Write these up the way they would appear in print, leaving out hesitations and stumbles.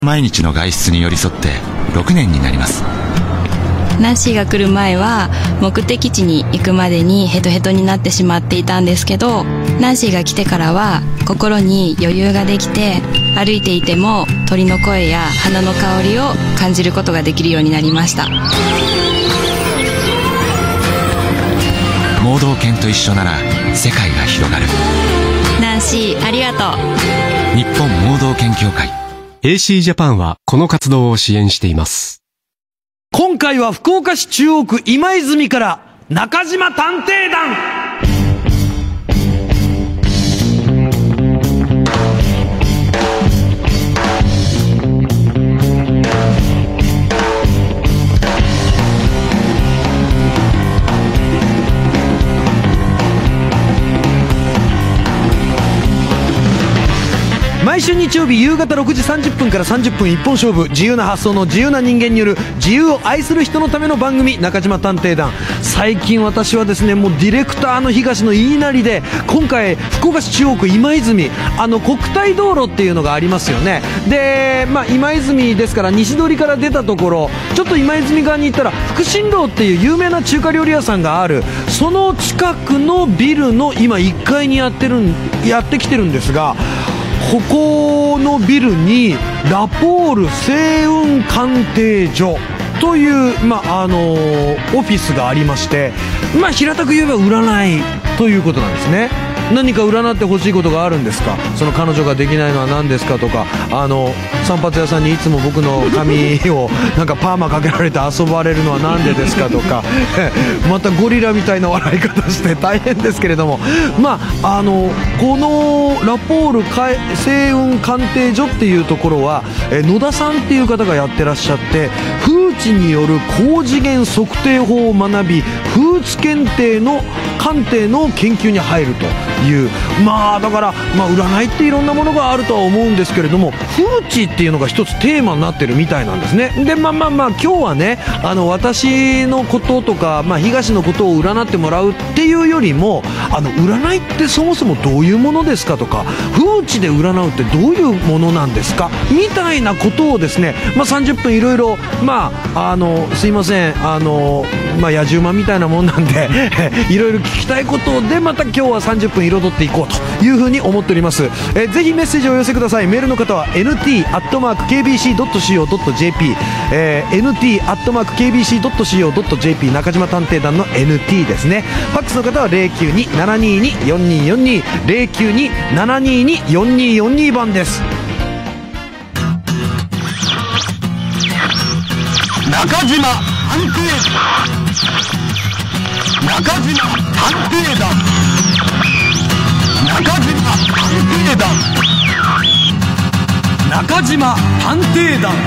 毎日の外出に寄り添って6年になります。 ナンシーが来る前は目的地に行くまでにヘトヘトになってしまっていたんですけど、ナンシーが来てからは心に余裕ができて、歩いていても鳥の声や花の香りを感じることができるようになりました。 盲導犬と一緒なら世界が広がる。 ナンシーありがとう。 日本盲導犬協会 AC ジャパンはこの活動を支援しています。 今回は福岡市中央区今泉から中島探偵団。毎週日曜日夕方6時30分から30分一本勝負、自由な発想の自由な人間による自由を愛する人のための番組、中島探偵団。最近私はですね、もうディレクターの東の言いなりで、今回福岡市中央区今泉、国体道路っていうのがありますよね。で、今泉ですから西通りから出たところ、ちょっと今泉側に行ったら福新楼っていう有名な中華料理屋さんがある、その近くのビルの今1階にやってきてるんですが、ここのビルにラポール星雲鑑定所という、オフィスがありまして、平たく言えば占いということなんですね。何か占ってほしいことがあるんですか、その彼女ができないのは何ですかとか、散髪屋さんにいつも僕の髪をなんかパーマかけられて遊ばれるのは何でですかとかまたゴリラみたいな笑い方して大変ですけれども、このラポール星雲鑑定所っていうところは、野田さんっていう方がやってらっしゃって、風知による高次元測定法を学び、風知検定の鑑定の研究に入るという、だから占いっていろんなものがあるとは思うんですけれども、風知っていうのが一つテーマになってるみたいなんですね。で今日はね、私のこととか、東のことを占ってもらうっていうよりも、占いってそもそもどういうものですかとか、風知で占うってどういうものなんですかみたいなことをですね、30分いろいろ、すいません、野じ馬みたいなもんなんでいろいろ聞きたいことで、また今日は30分彩っていこうというふうに思っております。ぜひメッセージをお寄せください。メールの方は nt@kbc.co.jp、nt@kbc.co.jp、 中島探偵団の NT ですね。ファックスの方は 092-722-4242 092-722-4242番です。中島探偵団、中島探偵団、中島探偵団、中島探偵団。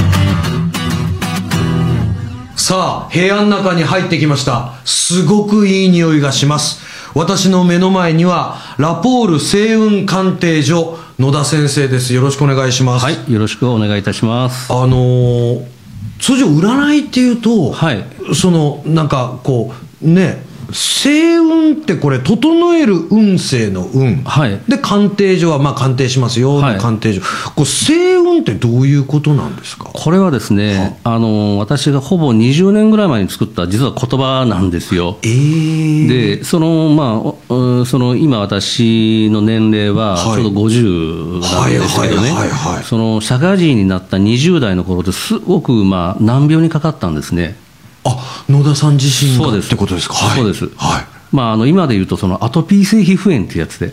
さあ、部屋の中に入ってきました。すごくいい匂いがします。私の目の前にはラポール星雲鑑定所、野田先生です。よろしくお願いします。 はい、よろしくお願いいたします。 通常占いっていうと、なんかこうね、星雲ってこれ整える運勢の運、で鑑定所は鑑定しますよ、鑑定所。これ星雲ってどういうことなんですか？ これはですね、私がほぼ20年ぐらい前に作った実は言葉なんですよ。で今私の年齢はちょうど50なんですけどね、その社会人になった20代の頃ですごく難病にかかったんですね。 野田さん自身がってことですか？ そうです。今でいうとアトピー性皮膚炎ってやつで、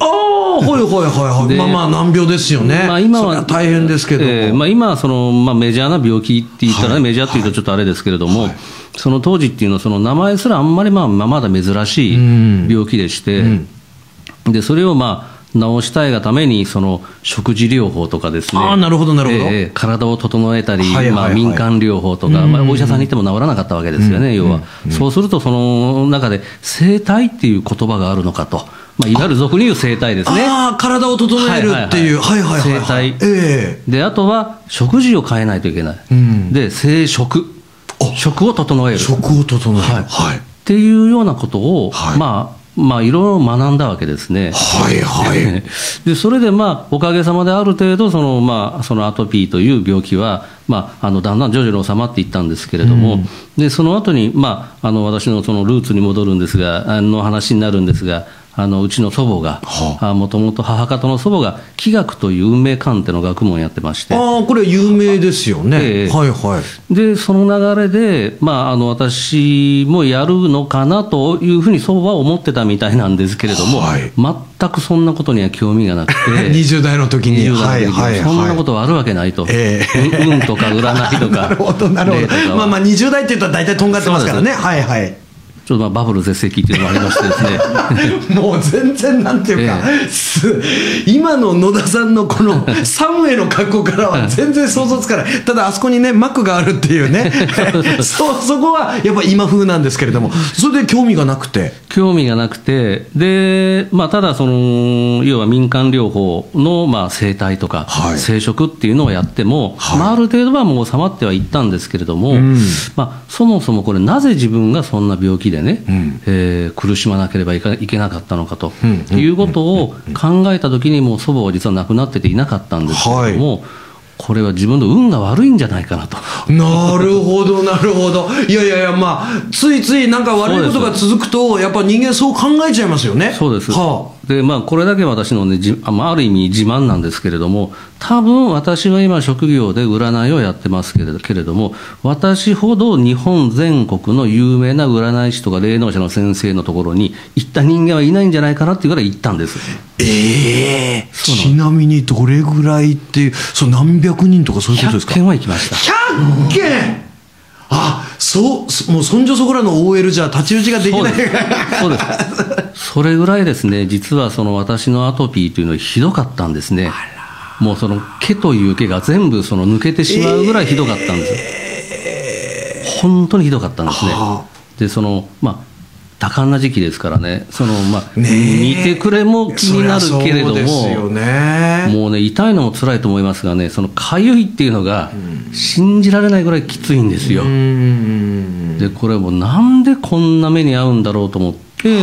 難病ですよね。今は大変ですけども、 今はメジャーな病気って言ったら、メジャーっていうとちょっとあれですけれども、その当時っていうのはその名前すらあんまりまだ珍しい病気でして、でそれを治したいがために食事療法とかですね、 なるほどなるほど、 体を整えたり、民間療法とか、お医者さんに行っても治らなかったわけですよね、要は。そうするとその中で生体っていう言葉があるのかと、いわゆる俗に言う生体ですね。 体を整えるっていう生体で、あとは食事を変えないといけない、で生食を整えるっていうようなことを、 まあ、いろいろ学んだわけですね。 はいはい。 でそれで、まあ、おかげさまである程度まあ、そのアトピーという病気は、まあ、だんだん徐々に収まっていったんですけれども、でその後に、まあ、私のそのルーツに戻るんですが、話になるんですが、うちの祖母が、もともと母方の祖母が気学という運命鑑定の学問をやってまして、 これ有名ですよね。はいはい。 でその流れで、まあ、私もやるのかなというふうに祖母は思ってたみたいなんですけれども、全くそんなことには興味がなくて 20代の時に、 そんなことはあるわけないと、運とか占いとかなるほどなるほど。まあまあ20代って言ったら大体とんがってますからね。はいはい。 ちょっとバブル絶世紀っていうのもありましてですねもう全然なんていうか、今の野田さんのこのサムへの格好からは全然想像つかない。ただあそこにねマックがあるっていうねそこはやっぱ今風なんですけれども、それで興味がなくてで、まあ、ただ要は民間療法のまあ生態とか生殖っていうのをやっても、まあ、ある程度はもう収まってはいったんですけれども、まあ、そもそもこれなぜ自分がそんな病気でね、苦しまなければいけなかったのかということを考えたときに、もう祖母は実は亡くなってていなかったんですけれども、これは自分の運が悪いんじゃないかなと。 なるほどなるほど。いやいやいや、まあついついなんか悪いことが続くとやっぱ人間そう考えちゃいますよね。 そうです、でまあ、これだけ私のねある意味自慢なんですけれども、多分私は今職業で占いをやってますけれども、私ほど日本全国の有名な占い師とか霊能者の先生のところに行った人間はいないんじゃないかなっていうから行ったんです。 ちなみにどれぐらいっていう、何百人とかそういうことですか。 100件は行きました。 100件もうそんじょそこらの OL じゃ太刀打ちができない。 そうですそれぐらいですね、実は私のアトピーというのはひどかったんですね。もう毛という毛が全部抜けてしまうぐらいひどかったんです、本当にひどかったんですね。でまあ多感な時期ですからね、まあ、見てくれも気になるけれども、もうね痛いのも辛いと思いますがね、かゆいっていうのが信じられないぐらいきついんですよ。でこれもなんでこんな目に遭うんだろうと思って、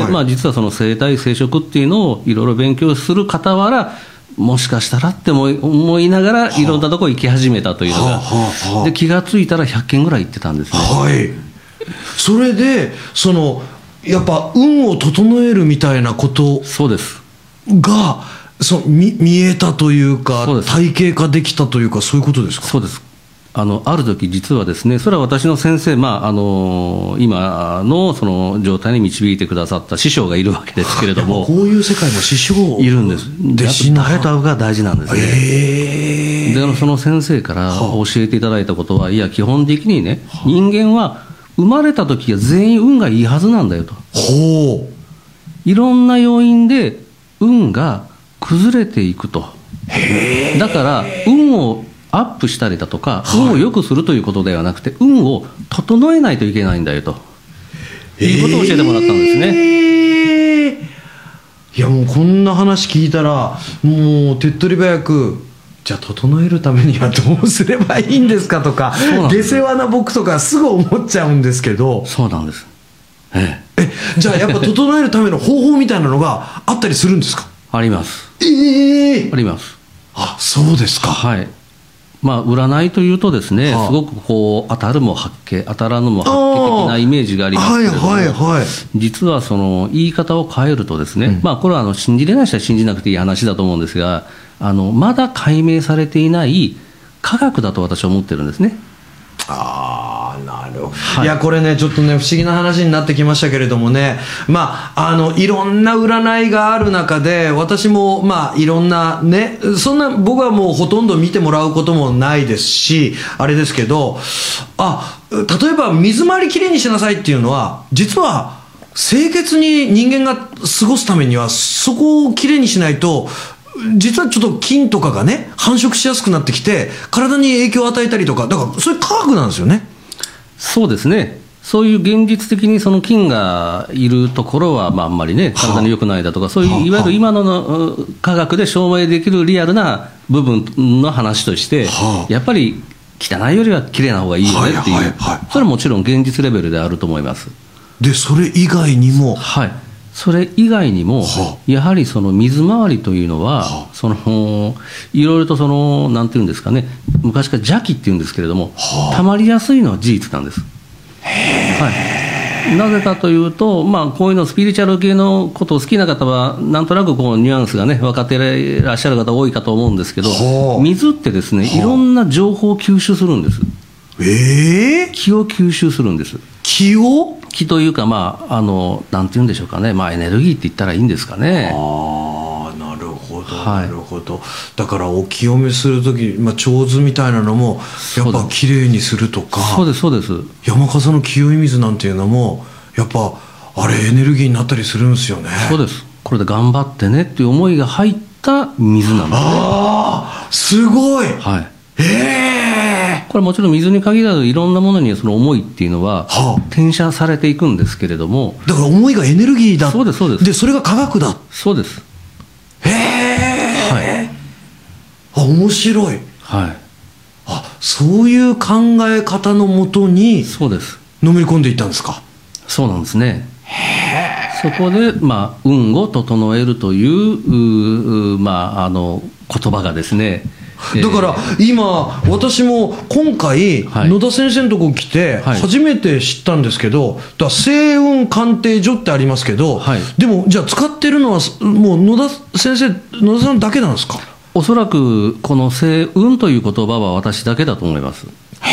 まあ、実は生態生殖っていうのをいろいろ勉強する傍ら、もしかしたらって思いながらいろんなところ行き始めたというのが、で気がついたら100件ぐらい行ってたんですね。 それでやっぱ運を整えるみたいなことが見えたというか、体系化できたというか、そういうことですか。 そうです。ある時実はですね、それは私の先生、まあ今の状態に導いてくださった師匠がいるわけですけれども、 こういう世界も師匠いるんです。誰と会うかが大事なんですね。でその先生から教えていただいたことは、いや基本的にね、人間は生まれた時は全員運がいいはずなんだよと。いろんな要因で運が崩れていくと。だから運をアップしたりだとか、運を良くするということではなくて、運を整えないといけないんだよということを教えてもらったんですね。 いやもうこんな話聞いたら、もう手っ取り早く、じゃあ整えるためにはどうすればいいんですかとか、下世話な僕とかすぐ思っちゃうんですけど。 そうなんです。 じゃあやっぱ整えるための方法みたいなのがあったりするんですか。 あります。あります。 そうですか。 まあ、占いというとですね、すごく当たるも八卦、当たらぬも八卦的なイメージがありますけれども、実は言い方を変えるとですね、まあ、これは信じれない人は信じなくていい話だと思うんですが、まだ解明されていない科学だと私は思ってるんですね。 なるほど。いやこれねちょっとね不思議な話になってきましたけれどもね、まあいろんな占いがある中で、私もまあいろんなね、そんな僕はもうほとんど見てもらうこともないですしあれですけど、例えば水回りきれいにしなさいっていうのは、実は清潔に人間が過ごすためにはそこをきれいにしないと、実はちょっと菌とかがね繁殖しやすくなってきて体に影響を与えたりとか、だからそういう科学なんですよね。 そうですね。そういう現実的に菌がいるところは、まあ、あんまりね体に良くないだとか、そういういわゆる今の科学で証明できるリアルな部分の話として、やっぱり汚いよりは綺麗な方がいいよねっていう、それはもちろん現実レベルであると思います。 でそれ以外にも、 それ以外にも、やはりその水回りというのは、いろいろとなんていうんですかね、昔から邪気っていうんですけれども、溜まりやすいのは事実なんです。はい、なぜかというと、こういうのスピリチュアル系のことを好きな方はなんとなくこうニュアンスがね分かっていらっしゃる方多いかと思うんですけど、水ってですね、いろんな情報を吸収するんです。気を吸収するんです。気というか、なんていうんでしょうかね、エネルギーって言ったらいいんですかね。 なるほど、なるほど。だからお清めするとき、手水みたいなのもやっぱきれいにするとか、 そうですそうです。 山笠の清い水なんていうのもやっぱあれエネルギーになったりするんですよね。 そうです。これで頑張ってねっていう思いが入った水なんですね。 すごい。 はい。これもちろん水に限らずいろんなものにその思いっていうのは転写されていくんですけれども、 だから思いがエネルギーだ。 そうですそうです。 でそれが科学だ。 そうです。 面白い。そういう考え方のもとにそうですのめり込んでいったんですか。 そうなんですね。そこで、運を整えるという言葉がですね、 だから今私も今回野田先生のとこ来て初めて知ったんですけど、星雲鑑定所ってありますけど、でもじゃあ使ってるのはもう野田先生、野田さんだけなんですか。 おそらくこの星雲という言葉は私だけだと思います。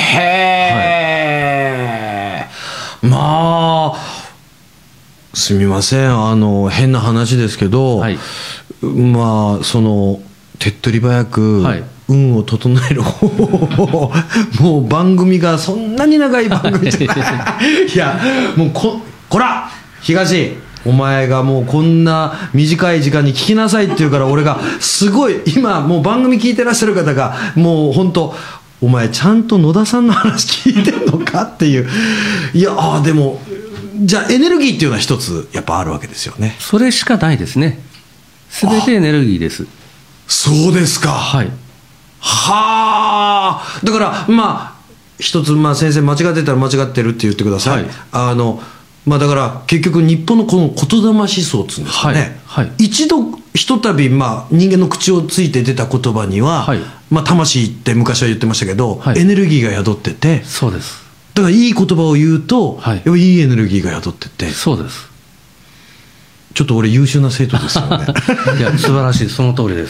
すみません、変な話ですけど、その手っ取り早く、運を整える方法もう番組がそんなに長い番組じゃないいやもうこら東、お前がもうこんな短い時間に聞きなさいって言うから、俺がすごい今もう番組聞いてらっしゃる方がもう本当、お前ちゃんと野田さんの話聞いてんのかっていう。いやでもじゃあエネルギーっていうのは一つやっぱあるわけですよね。それしかないですね。全てエネルギーです。 そうですか。だから一つ先生間違ってたら間違ってるって言ってください。だから結局日本のこの言霊思想っていうんですかね、一度ひとたび人間の口をついて出た言葉には、魂って昔は言ってましたけど、エネルギーが宿ってて、 そうです。 だからいい言葉を言うと、いいエネルギーが宿ってて、 そうです。 ちょっと俺優秀な生徒ですよねいや素晴らしい、その通りです。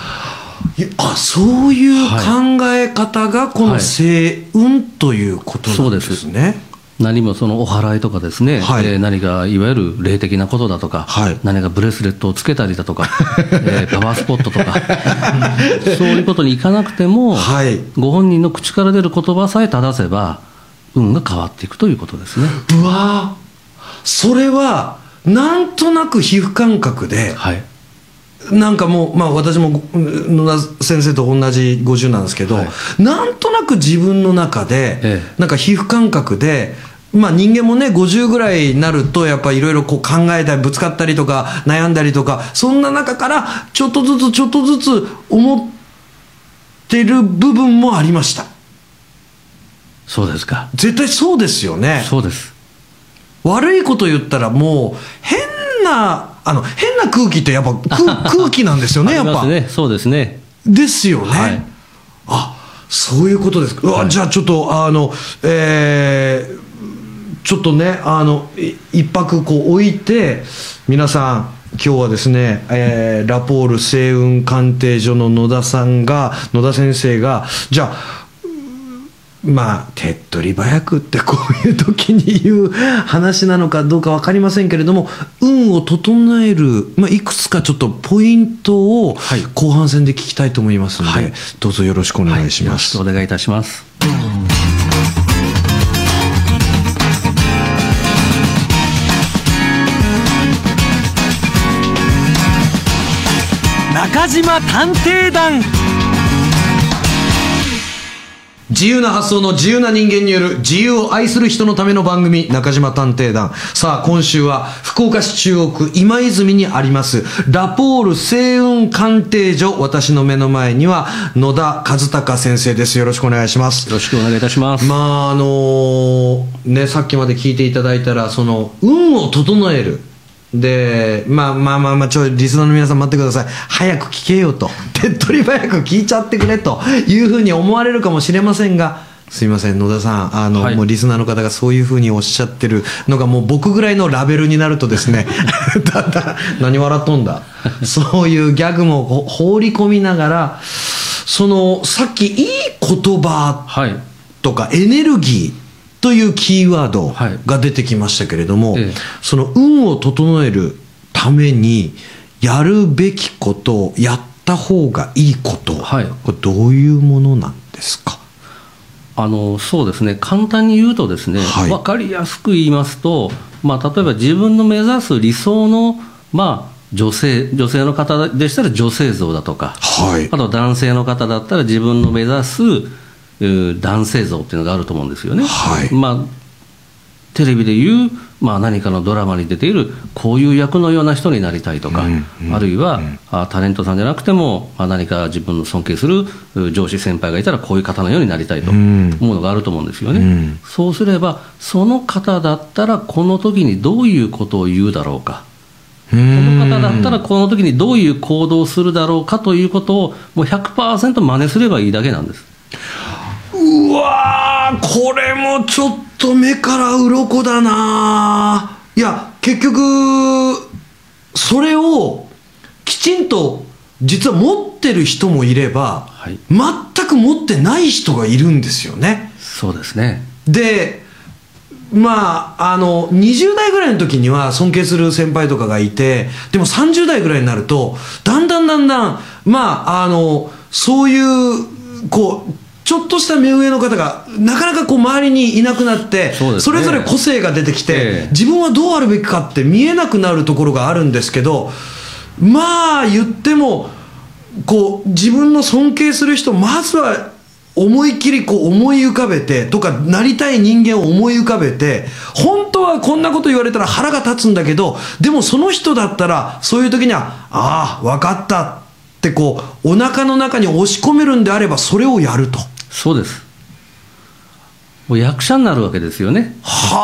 そういう考え方がこの星雲ということなんですね。 何もそのお祓いとかですね、何かいわゆる霊的なことだとか、何かブレスレットをつけたりだとか、パワースポットとかそういうことにいかなくても、ご本人の口から出る言葉さえ正せば運が変わっていくということですね。 それはなんとなく皮膚感覚で、なんかもう私も野田先生と同じ50なんですけど、なんとなく自分の中で、なんか皮膚感覚で、人間もね50ぐらいになるとやっぱいろいろ考えたりぶつかったりとか悩んだりとか、そんな中からちょっとずつ思ってる部分もありました。 そうですか。 絶対そうですよね。 そうです。 悪いこと言ったらもう変な空気ってやっぱ空気なんですよねやっぱ。 そうですね。 ですよね。そういうことですか。じゃあちょっとちょっとね一泊置いて、皆さん今日はですね、ラポール星雲鑑定所の野田先生がじゃあ手っ取り早くってこういう時に言う話なのかどうか分かりませんけれども、運を整える、いくつかちょっとポイントを後半戦で聞きたいと思いますので、どうぞよろしくお願いします。 よろしくお願いいたします。 中島探偵団。自由な発想の自由な人間による自由を愛する人のための番組、中島探偵団。さあ今週は福岡市中央区今泉にありますラポール星雲鑑定所、私の目の前には野田和孝先生です。よろしくお願いします。 よろしくお願いいたします。 さっきまで聞いていただいたら、その運を整える、 でリスナーの皆さん待ってください、早く聞けよと、手っ取り早く聞いちゃってくれというふうに思われるかもしれませんが、すいません野田さん、もうリスナーの方がそういうふうにおっしゃってるのがもう僕ぐらいのラベルになるとですねだんだん何笑っとんだそういうギャグも放り込みながら、さっきいい言葉とかエネルギーというキーワードが出てきましたけれども、その運を整えるためにやるべきこと、やった方がいいこと、これどういうものなんですか？ そうですね、簡単に言うとですね、分かりやすく言いますと、例えば自分の目指す理想の、女性の方でしたら女性像だとか、あと男性の方だったら自分の目指す男性像っていうのがあると思うんですよね。テレビでいう、何かのドラマに出ているこういう役のような人になりたいとか、あるいはタレントさんじゃなくても、何か自分の尊敬する上司先輩がいたらこういう方のようになりたいと思うのがあると思うんですよね。そうすればその方だったらこの時にどういうことを言うだろうか、この方だったらこの時にどういう行動をするだろうかということをもう 100% 真似すればいいだけなんです。 うわー、これもちょっと目から鱗だな。いや結局それをきちんと実は持ってる人もいれば、全く持ってない人がいるんですよね。 そうですね。 で20代ぐらいの時には尊敬する先輩とかがいて、でも30代ぐらいになるとだんだんそういうちょっとした目上の方がなかなか周りにいなくなって、それぞれ個性が出てきて、自分はどうあるべきかって見えなくなるところがあるんですけど、言っても自分の尊敬する人、まずは思い切り思い浮かべてとか、なりたい人間を思い浮かべて、本当はこんなこと言われたら腹が立つんだけど、でもその人だったらそういう時には分かったってお腹の中に押し込めるんであれば、それをやると。 そうです。もう役者になるわけですよね。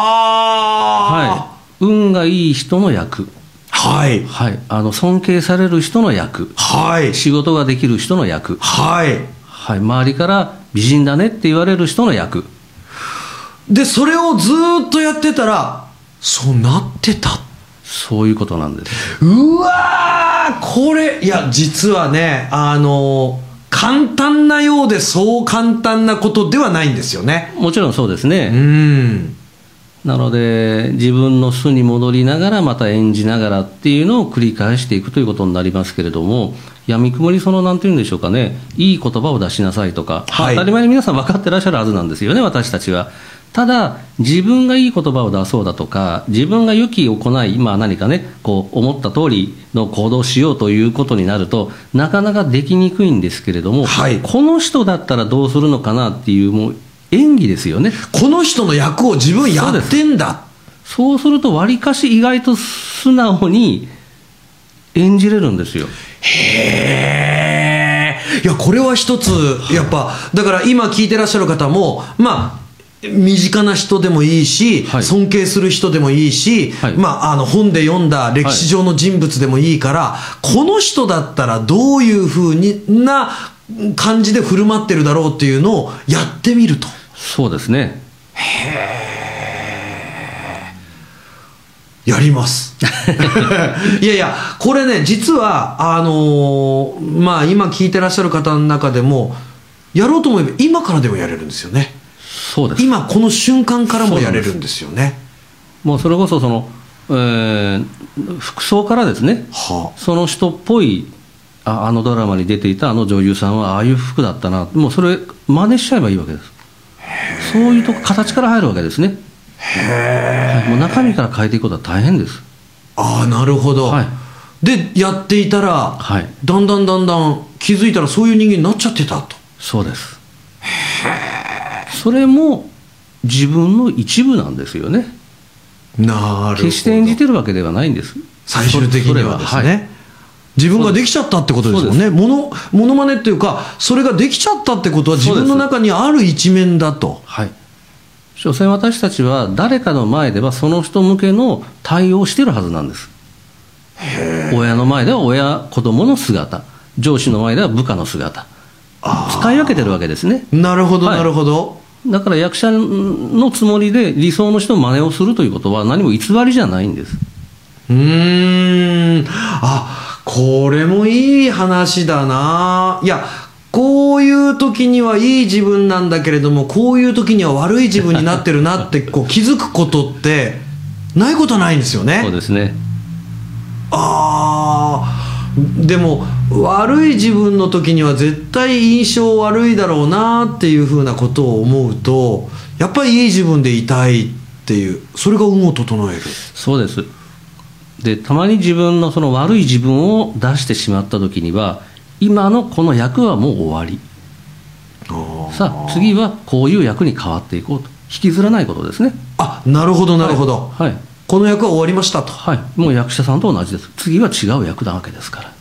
運がいい人の役、尊敬される人の役、仕事ができる人の役、周りから美人だねって言われる人の役で、それをずっとやってたらそうなってた、 そういうことなんです。 うわー、これ実はね、簡単なようでそう簡単なことではないんですよね。 もちろんそうですね。なので自分の素に戻りながらまた演じながらっていうのを繰り返していくということになりますけれども、闇雲になんていうんでしょうかね、いい言葉を出しなさいとか、当たり前に皆さん分かってらっしゃるはずなんですよね、私たちは。ただ自分がいい言葉を出そうだとか、自分が良き行い、何かね思った通りの行動をしようということになるとなかなかできにくいんですけれども、この人だったらどうするのかなっていう、もう演技ですよね。この人の役を自分やってんだ。そうするとわりかし意外と素直に演じれるんですよ。 へー、いやこれは一つやっぱだから今聞いてらっしゃる方も身近な人でもいいし、尊敬する人でもいいし、本で読んだ歴史上の人物でもいいから、この人だったらどういうふうな感じで振る舞ってるだろうっていうのをやってみると。 そうですね。 やりますいやこれね、実は今聞いてらっしゃる方の中でもやろうと思えば今からでもやれるんですよね。 そうです。 今この瞬間からもやれるんですよね。 もうそれこそ服装からですね、その人っぽいあのドラマに出ていたあの女優さんはああいう服だったな、もうそれ真似しちゃえばいいわけです。そういうとこ形から入るわけですね。もう中身から変えていくことは大変です。 なるほど、でやっていたら、だんだん気づいたらそういう人間になっちゃってたと。 そうです。それも自分の一部なんですよね。 なるほど。 決して演じてるわけではないんです。 最終的にはですね、自分ができちゃったってことですもんね。モノマネっていうか、それができちゃったってことは自分の中にある一面だと。所詮私たちは誰かの前ではその人向けの対応をしてるはずなんです。 親の前では子供の姿、上司の前では部下の姿、使い分けてるわけですね。 なるほど、なるほど。 だから役者のつもりで理想の人の真似をするということは何も偽りじゃないんです。 これもいい話だな。いや、こういう時にはいい自分なんだけれども、こういう時には悪い自分になってるなってこう気づくことってないことはないんですよね。 そうですね。 でも悪い自分の時には絶対印象悪いだろうなっていうふうなことを思うと、やっぱりいい自分でいたいっていう、それが運を整える。 そうです。で、たまに自分のその悪い自分を出してしまった時には、今のこの役はもう終わり、さあ次はこういう役に変わっていこうと、引きずらないことですね。 なるほどなるほど、 はい、 この役は終わりましたと。 もう役者さんと同じです。次は違う役なわけですから。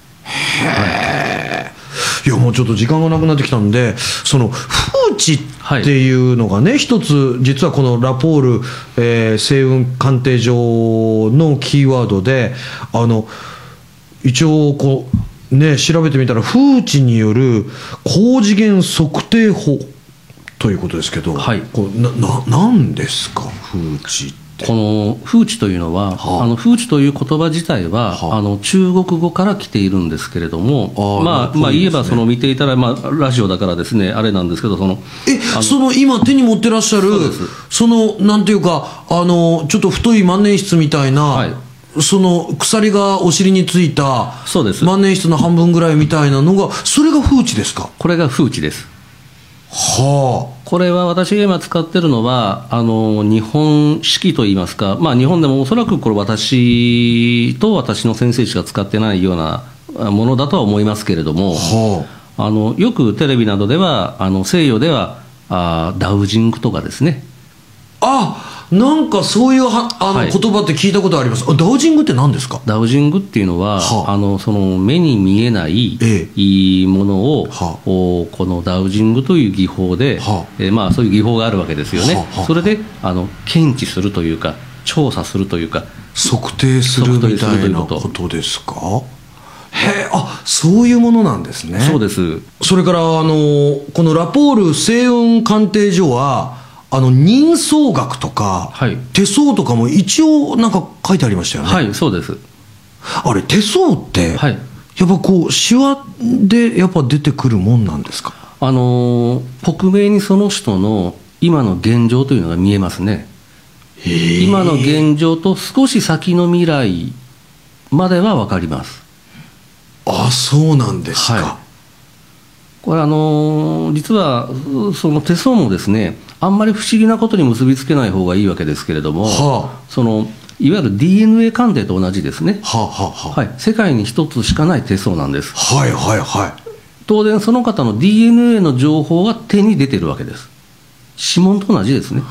いや、もうちょっと時間がなくなってきたんで、その風知っていうのがね、一つ実はこのラポール、星雲鑑定所のキーワードで、一応こうね、調べてみたら風知による高次元測定法ということですけど、これ何ですか、風知って。 この風知というのは、風知という言葉自体は、中国語から来ているんですけれども、言えばその見ていたら、ラジオだからですね、あれなんですけど、その今手に持ってらっしゃる、そのなんていうか、ちょっと太い万年筆みたいな、その鎖がお尻についた万年筆の半分ぐらいみたいなのが、それが風知ですか。 これが風知です。これは私が今使ってるのは日本式といいますか、日本でもおそらくこれ私と私の先生しか使ってないようなものだとは思いますけれども、よくテレビなどでは西洋ではダウジングとかですね。 なんかそういう言葉って聞いたことあります。ダウジングって何ですか。 ダウジングっていうのは、その目に見えないものを、このダウジングという技法で、そういう技法があるわけですよね。それで検知するというか、調査するというか、 測定するみたいなことですか。そういうものなんですね。 そうです。 それからこのラポール星雲鑑定所は人相学とか、手相とかも一応なんか書いてありましたよね。 そうです。 あれ手相って、やっぱこうシワでやっぱ出てくるもんなんですか。 克明にその人の今の現状というのが見えますね。今の現状と少し先の未来までは分かります。 そうなんですか。 これ実はその手相もですね、あんまり不思議なことに結びつけない方がいいわけですけれども、いわゆる DNA 鑑定と同じですね。世界に一つしかない手相なんです。当然その方の DNA の情報が手に出てるわけです。指紋と同じですね。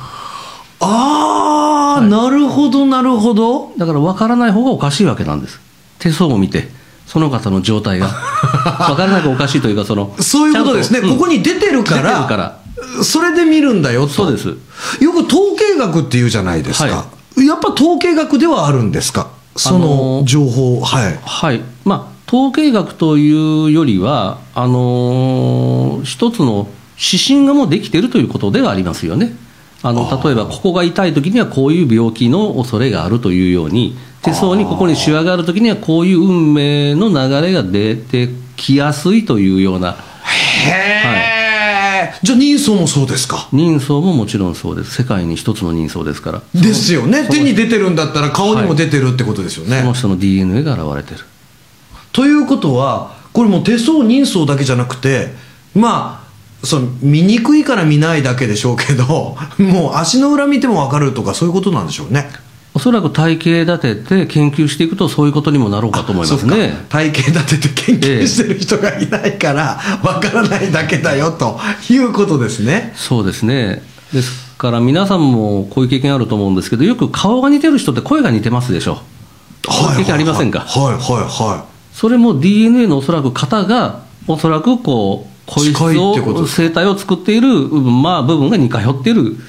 なるほどなるほど。 だから分からない方がおかしいわけなんです。手相を見てその方の状態が分からないかおかしいというか、 そういうことですね。ここに出てるからそれで見るんだよと。 そうです。 よく統計学っていうじゃないですか。やっぱ統計学ではあるんですか、その情報。 統計学というよりは一つの指針がもうできているということではありますよね。例えばここが痛い時にはこういう病気の恐れがあるというように、手相にここにシワがある時にはこういう運命の流れが出てきやすいというような。 じゃあ人相もそうですか。 人相ももちろんそうです。世界に一つの人相ですから。 ですよね。手に出てるんだったら顔にも出てるってことですよね。 その人の DNA が現れてるということは、これも手相人相だけじゃなくて、見にくいから見ないだけでしょうけど、もう足の裏見ても分かるとか、そういうことなんでしょうね。 おそらく体系立てて研究していくとそういうことにもなろうかと思いますね。 体系立てて研究してる人がいないから分からないだけだよということですね。 そうですね。ですから皆さんもこういう経験あると思うんですけど、よく顔が似てる人って声が似てますでしょ。経験ありませんか。それも DNA のおそらく型がおそらくこいつを生態を作っている部分が似通っている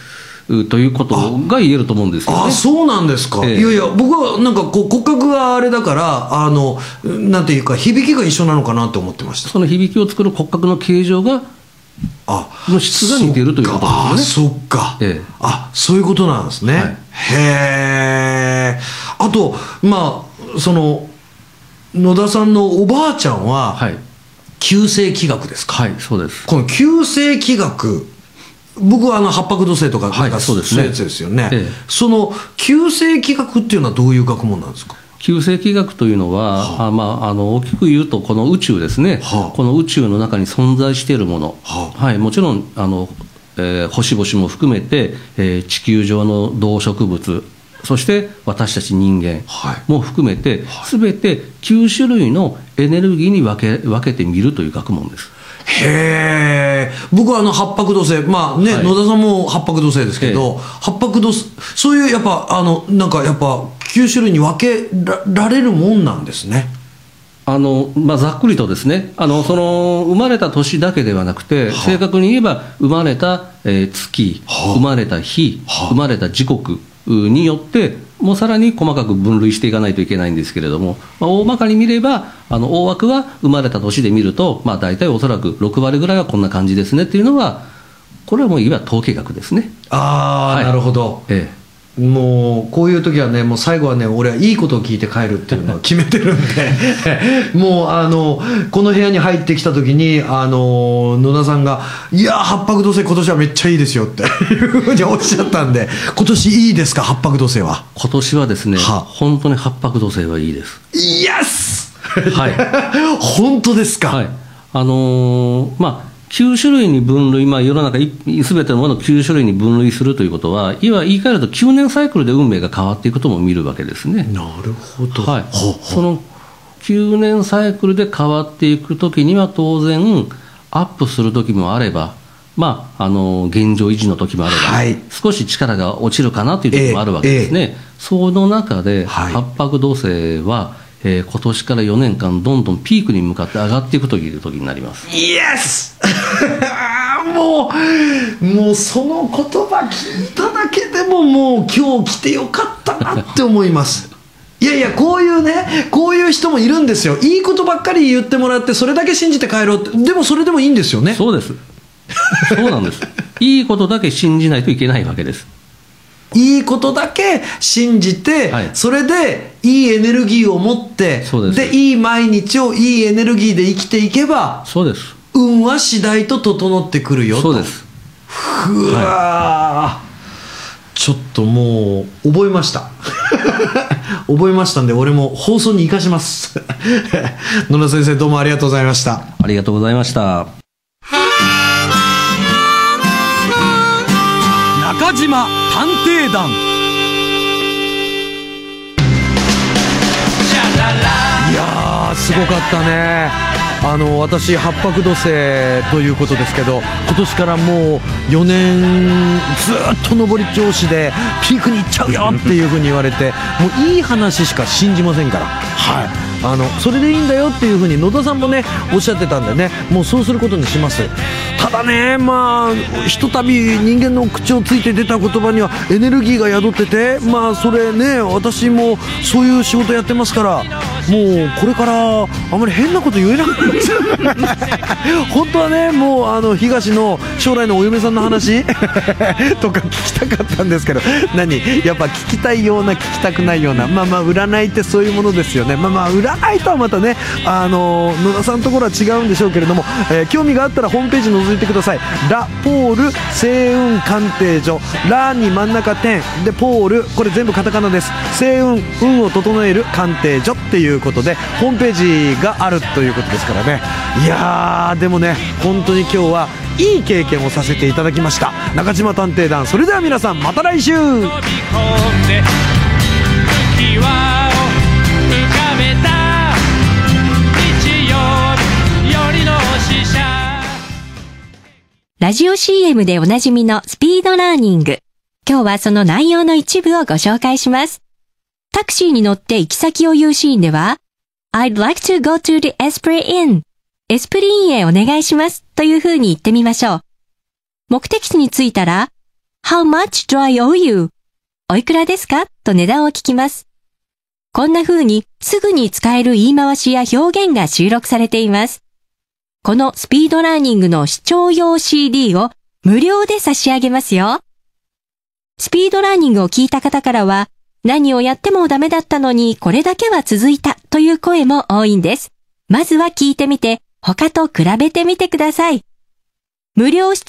ということが言えると思うんですよね。 そうなんですか。いやいや、僕はなんかこう骨格があれだからなんていうか響きが一緒なのかなと思ってました。 その響きを作る骨格の形状がの質が似ているということですね。 そっか。そういうことなんですね。はい、へえ。あとその野田さんのおばあちゃんは、はい、旧世紀学ですか。 はい、そうです。 この旧世紀学、僕は八白土星とかなんかそういうやつですよね。その旧世紀学っていうのはどういう学問なんですか。 旧世紀学というのは、大きく言うとこの宇宙ですね、この宇宙の中に存在しているもの、はい、もちろん星々も含めて、地球上の動植物、そして私たち人間も含めて、全て9種類のエネルギーに分けてみるという学問です。 へえ。僕は八白土星、野田さんも八白土星ですけど、八白土星、そういうやっぱなんかやっぱ9種類に分けられるもんなんですね。 ざっくりとですね、その生まれた年だけではなくて、正確に言えば生まれた月、生まれた日、生まれた時刻によってもうさらに細かく分類していかないといけないんですけれども、大まかに見れば大枠は生まれた年で見ると、大体おそらく6割ぐらいはこんな感じですねっていうのは、これはもういわば統計学ですね。 なるほど。もうこういう時はね、もう最後はね、俺はいいことを聞いて帰るっていうのを決めてるんでもうこの部屋に入ってきた時に野田さんが「いや八白土星今年はめっちゃいいですよ」っていうふうにおっしゃったんで、今年いいですか、八白土星は。 今年はですね、本当に八白土星はいいです。 イエスはい。 本当ですか。 はい。9種類に分類、世の中すべてのものを9種類に分類するということは、言い換えると9年サイクルで運命が変わっていくとも見るわけですね。 なるほど。 はい。その9年サイクルで変わっていくときには当然アップするときもあれば、現状維持のときもあれば、少し力が落ちるかなというときもあるわけですね。その中で八白土星は今年から4年間どんどんピークに向かって上がっていくという時になります。 イエスもうその言葉聞いただけでももう今日来てよかったなって思いますいやいや、こういう人もいるんですよ。いいことばっかり言ってもらってそれだけ信じて帰ろうって。でもそれでもいいんですよね。 そうです。そうなんです。いいことだけ信じないといけないわけです。 いいことだけ信じて、それでいいエネルギーを持って、でいい毎日をいいエネルギーで生きていけば、 そうです。 運は次第と整ってくるよと。 そうです。 ふわー、ちょっともう覚えました覚えましたんで、俺も放送に生かします野田先生、どうもありがとうございました。 ありがとうございました。 中島探偵団。いやー、すごかったね。私八白土星ということですけど、今年からもう4年ずっと上り調子でピークに行っちゃうよっていうふうに言われて、もういい話しか信じませんから、はい、それでいいんだよっていうふうに野田さんもねおっしゃってたんでね、もうそうすることにします。ただね、ひとたび人間の口をついて出た言葉にはエネルギーが宿ってて、それね、私もそういう仕事やってますから、もうこれからあまり変なこと言えなくなっちゃう本当はね、もう東の将来のお嫁さんの話とか聞きたかったんですけど、やっぱ聞きたいような聞きたくないような、占いってそういうものですよね。占いとはまたね、野田さんのところは違うんでしょうけれども、興味があったらホームページ覗いてください。ラポール星雲鑑定所、ラに真ん中点でポール、これ全部カタカナです。星雲、運を整える鑑定所っていうことでホームページがあるということですからね。いやー、でもね、本当に今日はいい経験をさせていただきました。中島探偵団、それでは皆さんまた来週。 ラジオ CM でおなじみのスピードラーニング。今日はその内容の一部をご紹介します。タクシーに乗って行き先を言うシーンでは、I'd like to go to the Esprit Inn。エスプリーンへお願いしますという風に言ってみましょう。目的地に着いたら、 How much do I owe you? おいくらですかと値段を聞きます。こんな風にすぐに使える言い回しや表現が収録されています。このスピードラーニングの視聴用 CD を無料で差し上げますよ。スピードラーニングを聞いた方からは、何をやってもダメだったのにこれだけは続いたという声も多いんです。まずは聞いてみて、他と比べてみてください。無料視聴